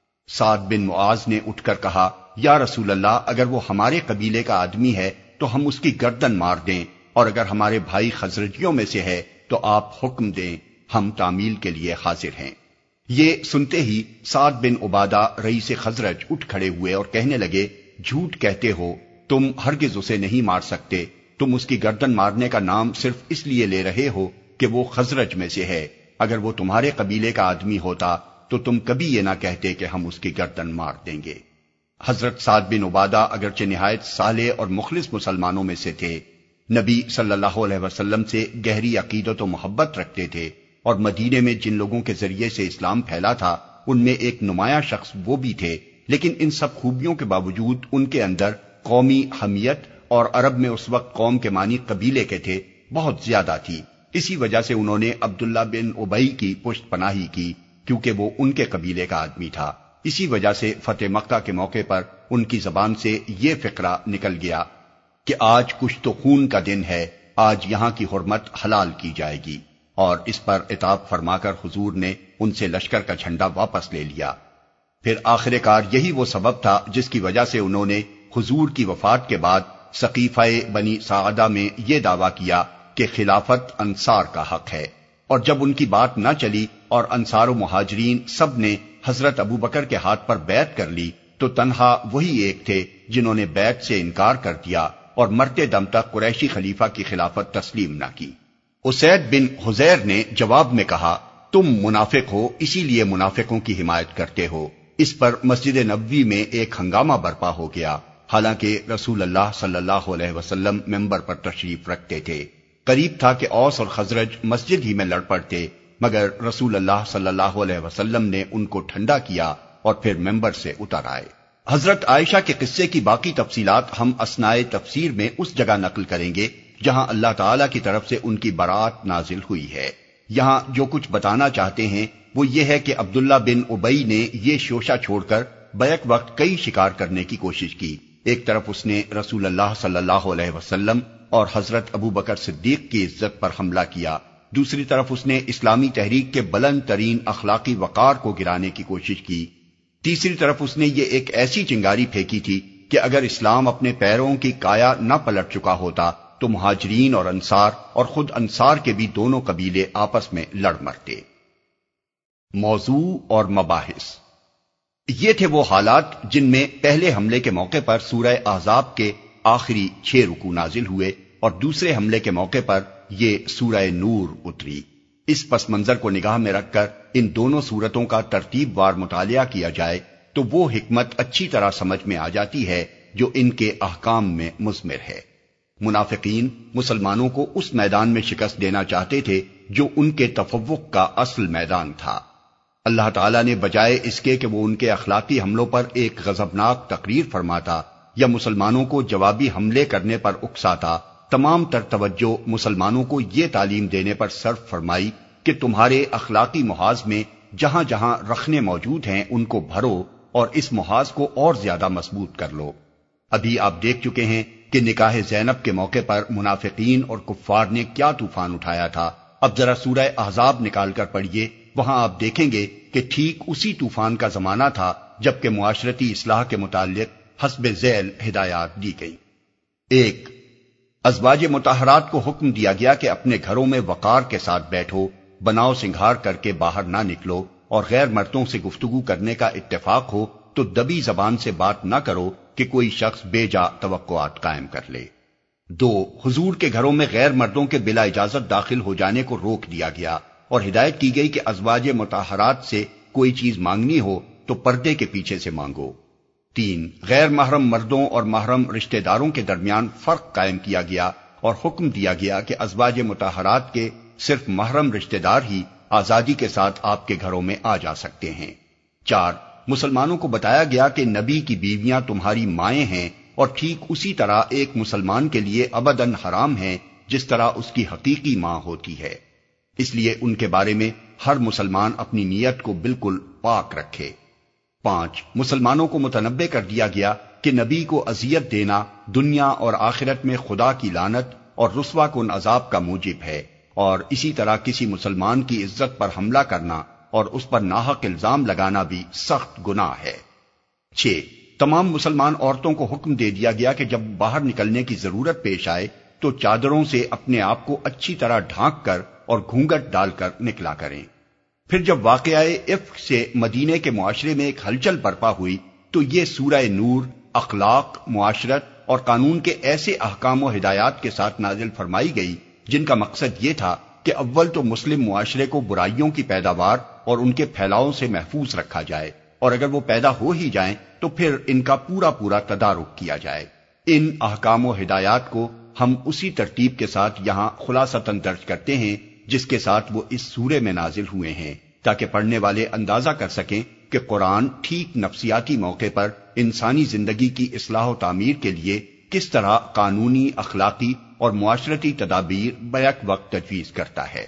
سعد بن معاذ نے اٹھ کر کہا یا رسول اللہ، اگر وہ ہمارے قبیلے کا آدمی ہے تو ہم اس کی گردن مار دیں، اور اگر ہمارے بھائی خزرجیوں میں سے ہے تو آپ حکم دیں، ہم تعمیل کے لیے حاضر ہیں۔ یہ سنتے ہی سعد بن عبادہ رئیس خزرج اٹھ کھڑے ہوئے اور کہنے لگے جھوٹ کہتے ہو، تم ہرگز اسے نہیں مار سکتے، تم اس کی گردن مارنے کا نام صرف اس لیے لے رہے ہو کہ وہ خزرج میں سے ہے، اگر وہ تمہارے قبیلے کا آدمی ہوتا تو تم کبھی یہ نہ کہتے کہ ہم اس کی گردن مار دیں گے۔ حضرت سعد بن عبادہ اگرچہ نہایت صالح اور مخلص مسلمانوں میں سے تھے، نبی صلی اللہ علیہ وسلم سے گہری عقیدت و محبت رکھتے تھے، اور مدینے میں جن لوگوں کے ذریعے سے اسلام پھیلا تھا ان میں ایک نمایاں شخص وہ بھی تھے، لیکن ان سب خوبیوں کے باوجود ان کے اندر قومی حمیت، اور عرب میں اس وقت قوم کے معنی قبیلے کے تھے، بہت زیادہ تھی۔ اسی وجہ سے انہوں نے عبداللہ بن ابی کی پشت پناہی کی کیونکہ وہ ان کے قبیلے کا آدمی تھا۔ اسی وجہ سے فتح مکہ کے موقع پر ان کی زبان سے یہ فقرہ نکل گیا کہ آج کچھ تو خون کا دن ہے، آج یہاں کی حرمت حلال کی جائے گی، اور اس پر عتاب فرما کر حضور نے ان سے لشکر کا جھنڈا واپس لے لیا۔ پھر آخر کار یہی وہ سبب تھا جس کی وجہ سے انہوں نے حضور کی وفات کے بعد سقیفہ بنی ساعدہ میں یہ دعویٰ کیا کہ خلافت انصار کا حق ہے، اور جب ان کی بات نہ چلی اور انصار و مہاجرین سب نے حضرت ابو بکر کے ہاتھ پر بیعت کر لی تو تنہا وہی ایک تھے جنہوں نے بیعت سے انکار کر دیا اور مرتے دم تک قریشی خلیفہ کی خلافت تسلیم نہ کی۔ اسید بن حذیر نے جواب میں کہا، تم منافق ہو، اسی لیے منافقوں کی حمایت کرتے ہو۔ اس پر مسجد نبوی میں ایک ہنگامہ برپا ہو گیا، حالانکہ رسول اللہ صلی اللہ علیہ وسلم منبر پر تشریف رکھتے تھے۔ قریب تھا کہ اوس اور خزرج مسجد ہی میں لڑ پڑتے، مگر رسول اللہ صلی اللہ علیہ وسلم نے ان کو ٹھنڈا کیا اور پھر منبر سے اتر آئے۔ حضرت عائشہ کے قصے کی باقی تفصیلات ہم اثناء تفسیر میں اس جگہ نقل کریں گے جہاں اللہ تعالیٰ کی طرف سے ان کی برات نازل ہوئی ہے۔ یہاں جو کچھ بتانا چاہتے ہیں وہ یہ ہے کہ عبداللہ بن ابی نے یہ شوشہ چھوڑ کر بیک وقت کئی شکار کرنے کی کوشش کی۔ ایک طرف اس نے رسول اللہ صلی اللہ علیہ وسلم اور حضرت ابو بکر صدیق کی عزت پر حملہ کیا، دوسری طرف اس نے اسلامی تحریک کے بلند ترین اخلاقی وقار کو گرانے کی کوشش کی، تیسری طرف اس نے یہ ایک ایسی چنگاری پھینکی تھی کہ اگر اسلام اپنے پیروں کی کایا نہ پلٹ چکا ہوتا تو مہاجرین اور انصار اور خود انصار کے بھی دونوں قبیلے آپس میں لڑ مرتے۔ موضوع اور مباحث، یہ تھے وہ حالات جن میں پہلے حملے کے موقع پر سورہ احزاب کے آخری 6 رکوع نازل ہوئے اور دوسرے حملے کے موقع پر یہ سورہ نور اتری۔ اس پس منظر کو نگاہ میں رکھ کر ان دونوں سورتوں کا ترتیب وار مطالعہ کیا جائے تو وہ حکمت اچھی طرح سمجھ میں آ جاتی ہے جو ان کے احکام میں مضمر ہے۔ منافقین مسلمانوں کو اس میدان میں شکست دینا چاہتے تھے جو ان کے تفوق کا اصل میدان تھا۔ اللہ تعالیٰ نے بجائے اس کے کہ وہ ان کے اخلاقی حملوں پر ایک غضبناک تقریر فرماتا یا مسلمانوں کو جوابی حملے کرنے پر اکساتا، تمام تر توجہ مسلمانوں کو یہ تعلیم دینے پر صرف فرمائی کہ تمہارے اخلاقی محاذ میں جہاں جہاں رخنے موجود ہیں ان کو بھرو اور اس محاذ کو اور زیادہ مضبوط کر لو۔ ابھی آپ دیکھ چکے ہیں کہ نکاح زینب کے موقع پر منافقین اور کفار نے کیا طوفان اٹھایا تھا۔ اب ذرا سورہ احزاب نکال کر پڑھیے، وہاں آپ دیکھیں گے کہ ٹھیک اسی طوفان کا زمانہ تھا جبکہ معاشرتی اصلاح کے متعلق حسب ذیل ہدایات دی گئی۔ 1، ازواج مطہرات کو حکم دیا گیا کہ اپنے گھروں میں وقار کے ساتھ بیٹھو، بناؤ سنگھار کر کے باہر نہ نکلو، اور غیر مردوں سے گفتگو کرنے کا اتفاق ہو تو دبی زبان سے بات نہ کرو کہ کوئی شخص بے جا توقعات قائم کر لے۔ 2، حضور کے گھروں میں غیر مردوں کے بلا اجازت داخل ہو جانے کو روک دیا گیا اور ہدایت کی گئی کہ ازواج مطہرات سے کوئی چیز مانگنی ہو تو پردے کے پیچھے سے مانگو۔ 3، غیر محرم مردوں اور محرم رشتہ داروں کے درمیان فرق قائم کیا گیا اور حکم دیا گیا کہ ازواج مطہرات کے صرف محرم رشتہ دار ہی آزادی کے ساتھ آپ کے گھروں میں آ جا سکتے ہیں۔ 4، مسلمانوں کو بتایا گیا کہ نبی کی بیویاں تمہاری مائیں ہیں اور ٹھیک اسی طرح ایک مسلمان کے لیے ابداً حرام ہیں جس طرح اس کی حقیقی ماں ہوتی ہے، اس لیے ان کے بارے میں ہر مسلمان اپنی نیت کو بالکل پاک رکھے۔ 5، مسلمانوں کو متنبہ کر دیا گیا کہ نبی کو اذیت دینا دنیا اور آخرت میں خدا کی لعنت اور رسوا کن عذاب کا موجب ہے، اور اسی طرح کسی مسلمان کی عزت پر حملہ کرنا اور اس پر ناحق الزام لگانا بھی سخت گناہ ہے۔ 6، تمام مسلمان عورتوں کو حکم دے دیا گیا کہ جب باہر نکلنے کی ضرورت پیش آئے تو چادروں سے اپنے آپ کو اچھی طرح ڈھانک کر اور گھونگھٹ ڈال کر نکلا کریں۔ پھر جب واقعہ افک سے مدینے کے معاشرے میں ایک ہلچل برپا ہوئی تو یہ سورہ نور اخلاق، معاشرت اور قانون کے ایسے احکام و ہدایات کے ساتھ نازل فرمائی گئی جن کا مقصد یہ تھا کہ اول تو مسلم معاشرے کو برائیوں کی پیداوار اور ان کے پھیلاؤ سے محفوظ رکھا جائے، اور اگر وہ پیدا ہو ہی جائیں تو پھر ان کا پورا پورا تدارک کیا جائے۔ ان احکام و ہدایات کو ہم اسی ترتیب کے ساتھ یہاں خلاصتاً درج کرتے ہیں جس کے ساتھ وہ اس سورے میں نازل ہوئے ہیں، تاکہ پڑھنے والے اندازہ کر سکیں کہ قرآن ٹھیک نفسیاتی موقع پر انسانی زندگی کی اصلاح و تعمیر کے لیے کس طرح قانونی، اخلاقی اور معاشرتی تدابیر بیک وقت تجویز کرتا ہے۔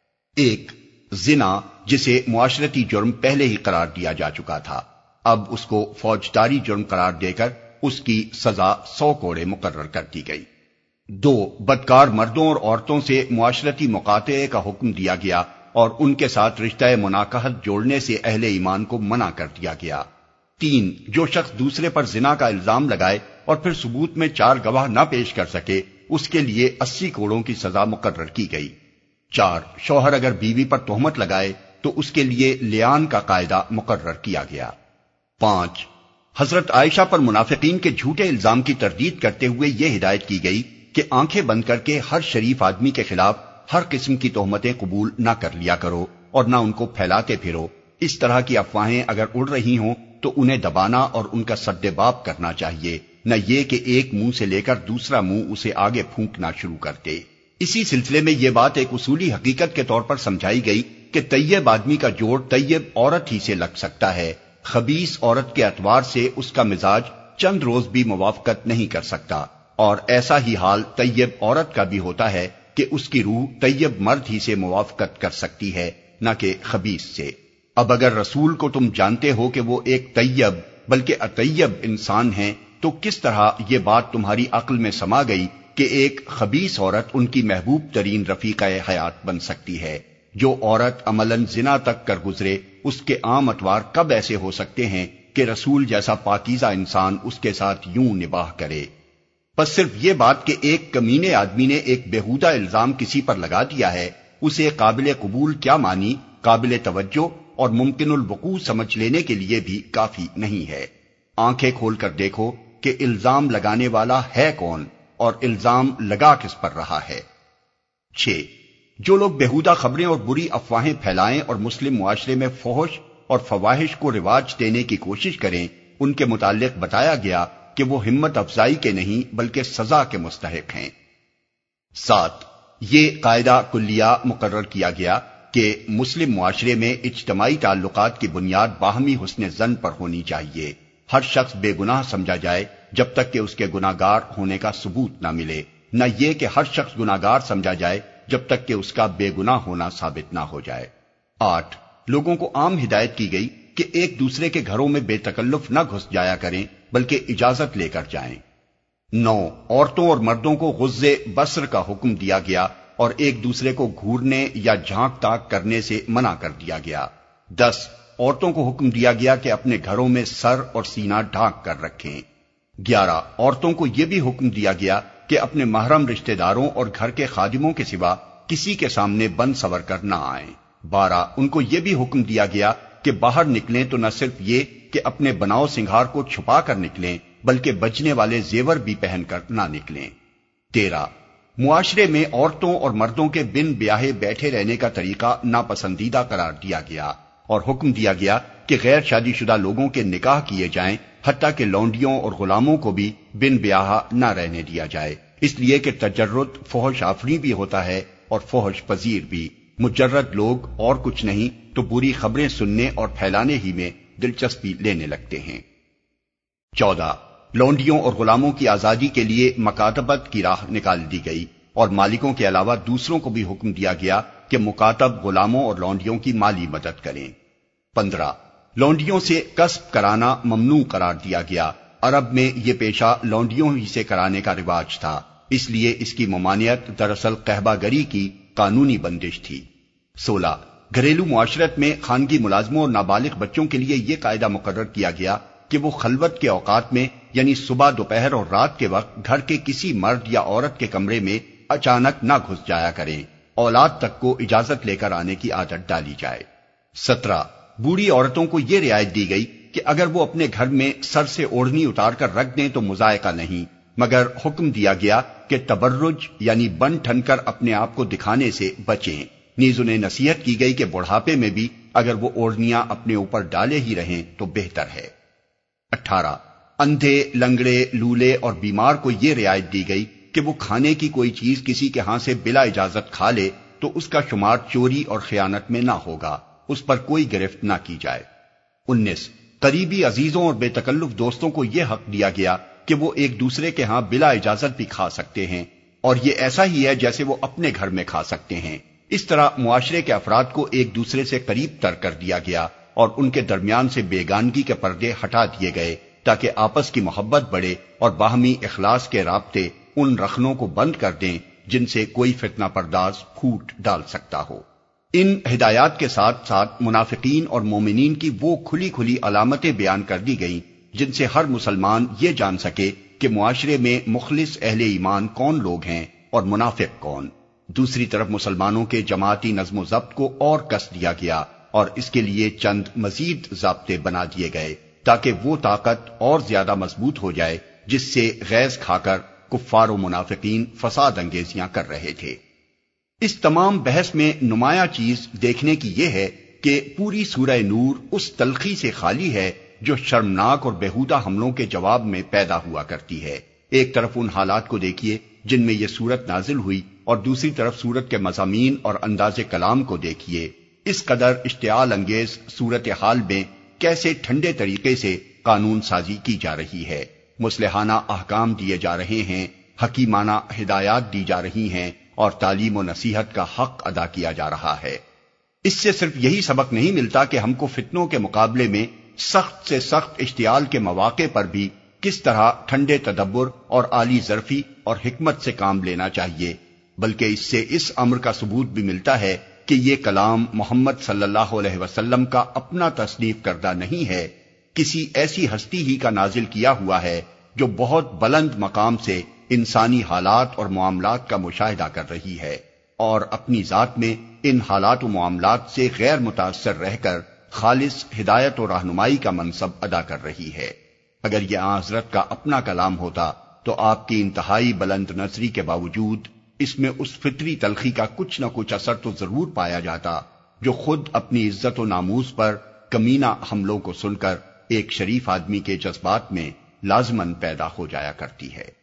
1، زنا، جسے معاشرتی جرم پہلے ہی قرار دیا جا چکا تھا، اب اس کو فوجداری جرم قرار دے کر اس کی سزا 100 کوڑے مقرر کر دی گئی۔ 2، بدکار مردوں اور عورتوں سے معاشرتی مقاطعے کا حکم دیا گیا اور ان کے ساتھ رشتہ مناکحت جوڑنے سے اہل ایمان کو منع کر دیا گیا۔ 3، جو شخص دوسرے پر زنا کا الزام لگائے اور پھر ثبوت میں 4 گواہ نہ پیش کر سکے اس کے لیے 80 کوڑوں کی سزا مقرر کی گئی۔ 4 شوہر اگر بیوی پر تہمت لگائے تو اس کے لیے لیان کا قاعدہ مقرر کیا گیا۔ 5 حضرت عائشہ پر منافقین کے جھوٹے الزام کی تردید کرتے ہوئے یہ ہدایت کی گئی کہ آنکھیں بند کر کے ہر شریف آدمی کے خلاف ہر قسم کی تہمتیں قبول نہ کر لیا کرو اور نہ ان کو پھیلاتے پھرو۔ اس طرح کی افواہیں اگر اڑ رہی ہوں تو انہیں دبانا اور ان کا سد باب کرنا چاہیے، نہ یہ کہ ایک منہ سے لے کر دوسرا منہ اسے آگے پھونکنا شروع کر دے۔ اسی سلسلے میں یہ بات ایک اصولی حقیقت کے طور پر سمجھائی گئی کہ طیب آدمی کا جوڑ طیب عورت ہی سے لگ سکتا ہے، خبیث عورت کے اعتبار سے اس کا مزاج چند روز بھی موافقت نہیں کر سکتا، اور ایسا ہی حال طیب عورت کا بھی ہوتا ہے کہ اس کی روح طیب مرد ہی سے موافقت کر سکتی ہے، نہ کہ خبیث سے۔ اب اگر رسول کو تم جانتے ہو کہ وہ ایک طیب بلکہ اطیب انسان ہیں، تو کس طرح یہ بات تمہاری عقل میں سما گئی کہ ایک خبیث عورت ان کی محبوب ترین رفیقہ حیات بن سکتی ہے؟ جو عورت عملاً زنا تک کر گزرے، اس کے عام اطوار کب ایسے ہو سکتے ہیں کہ رسول جیسا پاکیزہ انسان اس کے ساتھ یوں نباہ کرے؟ بس صرف یہ بات کہ ایک کمینے آدمی نے ایک بیہودہ الزام کسی پر لگا دیا ہے، اسے قابل قبول کیا مانی، قابل توجہ اور ممکن الوقوع سمجھ لینے کے لیے بھی کافی نہیں ہے۔ آنکھیں کھول کر دیکھو کہ الزام لگانے والا ہے کون اور الزام لگا کس پر رہا ہے۔ 6 جو لوگ بیہودہ خبریں اور بری افواہیں پھیلائیں اور مسلم معاشرے میں فحش اور فواحش کو رواج دینے کی کوشش کریں، ان کے متعلق بتایا گیا کہ وہ ہمت افزائی کے نہیں بلکہ سزا کے مستحق ہیں۔ 7 یہ قاعدہ کلیہ مقرر کیا گیا کہ مسلم معاشرے میں اجتماعی تعلقات کی بنیاد باہمی حسن ظن پر ہونی چاہیے۔ ہر شخص بے گناہ سمجھا جائے جب تک کہ اس کے گناہگار ہونے کا ثبوت نہ ملے، نہ یہ کہ ہر شخص گناہگار سمجھا جائے جب تک کہ اس کا بے گناہ ہونا ثابت نہ ہو جائے۔ 8 لوگوں کو عام ہدایت کی گئی کہ ایک دوسرے کے گھروں میں بے تکلف نہ گھس جایا کریں بلکہ اجازت لے کر جائیں۔ 9 عورتوں اور مردوں کو غض بصر کا حکم دیا گیا اور ایک دوسرے کو گھورنے یا جھانک تاک کرنے سے منع کر دیا گیا۔ 10 عورتوں کو حکم دیا گیا کہ اپنے گھروں میں سر اور سینہ ڈھانک کر رکھیں۔ 11 عورتوں کو یہ بھی حکم دیا گیا کہ اپنے محرم رشتہ داروں اور گھر کے خادموں کے سوا کسی کے سامنے بن سور کر نہ آئیں۔ 12 ان کو یہ بھی حکم دیا گیا کہ باہر نکلیں تو نہ صرف یہ کہ اپنے بناؤ سنگھار کو چھپا کر نکلیں بلکہ بجنے والے زیور بھی پہن کر نہ نکلیں۔ 13 معاشرے میں عورتوں اور مردوں کے بن بیاہے بیٹھے رہنے کا طریقہ ناپسندیدہ قرار دیا گیا اور حکم دیا گیا کہ غیر شادی شدہ لوگوں کے نکاح کیے جائیں، حتیٰ کہ لونڈیوں اور غلاموں کو بھی بن بیاہا نہ رہنے دیا جائے، اس لیے کہ تجرد فحش آفریں بھی ہوتا ہے اور فحش پذیر بھی۔ مجرد لوگ اور کچھ نہیں تو بری خبریں سننے اور پھیلانے ہی میں دلچسپی لینے لگتے ہیں۔ 14 لونڈیوں اور غلاموں کی آزادی کے لیے مکاتبت کی راہ نکال دی گئی اور مالکوں کے علاوہ دوسروں کو بھی حکم دیا گیا کہ مکاتب غلاموں اور لونڈیوں کی مالی مدد کریں۔ 15 لونڈیوں سے کسب کرانا ممنوع قرار دیا گیا۔ عرب میں یہ پیشہ لونڈیوں ہی سے کرانے کا رواج تھا، اس لیے اس کی ممانعت دراصل قہبہ گری کی قانونی بندش تھی۔ 16 گھریلو معاشرت میں خانگی ملازموں اور نابالغ بچوں کے لیے یہ قاعدہ مقرر کیا گیا کہ وہ خلوت کے اوقات میں یعنی صبح، دوپہر اور رات کے وقت گھر کے کسی مرد یا عورت کے کمرے میں اچانک نہ گھس جایا کریں، اولاد تک کو اجازت لے کر آنے کی عادت ڈالی جائے۔ 17 بوڑھی عورتوں کو یہ رعایت دی گئی کہ اگر وہ اپنے گھر میں سر سے اوڑھنی اتار کر رکھ دیں تو مذائقہ نہیں، مگر حکم دیا گیا کہ تبرج یعنی بن ٹھن کر اپنے آپ کو دکھانے سے بچیں۔ نیز انہیں نصیحت کی گئی کہ بڑھاپے میں بھی اگر وہ اوڑھنیاں اپنے اوپر ڈالے ہی رہیں تو بہتر ہے۔ 18 اندھے، لنگڑے، لولے اور بیمار کو یہ رعایت دی گئی کہ وہ کھانے کی کوئی چیز کسی کے ہاں سے بلا اجازت کھا لے تو اس کا شمار چوری اور خیانت میں نہ ہوگا، اس پر کوئی گرفت نہ کی جائے۔ 19 قریبی عزیزوں اور بے تکلف دوستوں کو یہ حق دیا گیا کہ وہ ایک دوسرے کے ہاں بلا اجازت بھی کھا سکتے ہیں، اور یہ ایسا ہی ہے جیسے وہ اپنے گھر میں کھا سکتے ہیں۔ اس طرح معاشرے کے افراد کو ایک دوسرے سے قریب تر کر دیا گیا اور ان کے درمیان سے بیگانگی کے پردے ہٹا دیے گئے تاکہ آپس کی محبت بڑھے اور باہمی اخلاص کے رابطے ان رخنوں کو بند کر دیں جن سے کوئی فتنہ پرداز پھوٹ ڈال سکتا ہو۔ ان ہدایات کے ساتھ ساتھ منافقین اور مومنین کی وہ کھلی کھلی علامتیں بیان کر دی گئیں جن سے ہر مسلمان یہ جان سکے کہ معاشرے میں مخلص اہل ایمان کون لوگ ہیں اور منافق کون۔ دوسری طرف مسلمانوں کے جماعتی نظم و ضبط کو اور کس دیا گیا اور اس کے لیے چند مزید ضابطے بنا دیے گئے تاکہ وہ طاقت اور زیادہ مضبوط ہو جائے جس سے غیظ کھا کر کفار و منافقین فساد انگیزیاں کر رہے تھے۔ اس تمام بحث میں نمایاں چیز دیکھنے کی یہ ہے کہ پوری سورہ نور اس تلخی سے خالی ہے جو شرمناک اور بیہودہ حملوں کے جواب میں پیدا ہوا کرتی ہے۔ ایک طرف ان حالات کو دیکھیے جن میں یہ سورت نازل ہوئی اور دوسری طرف سورت کے مضامین اور انداز کلام کو دیکھیے۔ اس قدر اشتعال انگیز صورتحال میں کیسے ٹھنڈے طریقے سے قانون سازی کی جا رہی ہے، مصلحانہ احکام دیے جا رہے ہیں، حکیمانہ ہدایات دی جا رہی ہیں اور تعلیم و نصیحت کا حق ادا کیا جا رہا ہے۔ اس سے صرف یہی سبق نہیں ملتا کہ ہم کو فتنوں کے مقابلے میں سخت سے سخت اشتعال کے مواقع پر بھی کس طرح ٹھنڈے تدبر اور عالی ظرفی اور حکمت سے کام لینا چاہیے، بلکہ اس سے اس امر کا ثبوت بھی ملتا ہے کہ یہ کلام محمد صلی اللہ علیہ وسلم کا اپنا تصنیف کردہ نہیں ہے، کسی ایسی ہستی ہی کا نازل کیا ہوا ہے جو بہت بلند مقام سے انسانی حالات اور معاملات کا مشاہدہ کر رہی ہے اور اپنی ذات میں ان حالات و معاملات سے غیر متاثر رہ کر خالص ہدایت و رہنمائی کا منصب ادا کر رہی ہے۔ اگر یہ آن حضرت کا اپنا کلام ہوتا تو آپ کی انتہائی بلند نظری کے باوجود اس میں اس فطری تلخی کا کچھ نہ کچھ اثر تو ضرور پایا جاتا جو خود اپنی عزت و ناموس پر کمینہ حملوں کو سن کر ایک شریف آدمی کے جذبات میں لازماً پیدا ہو جایا کرتی ہے۔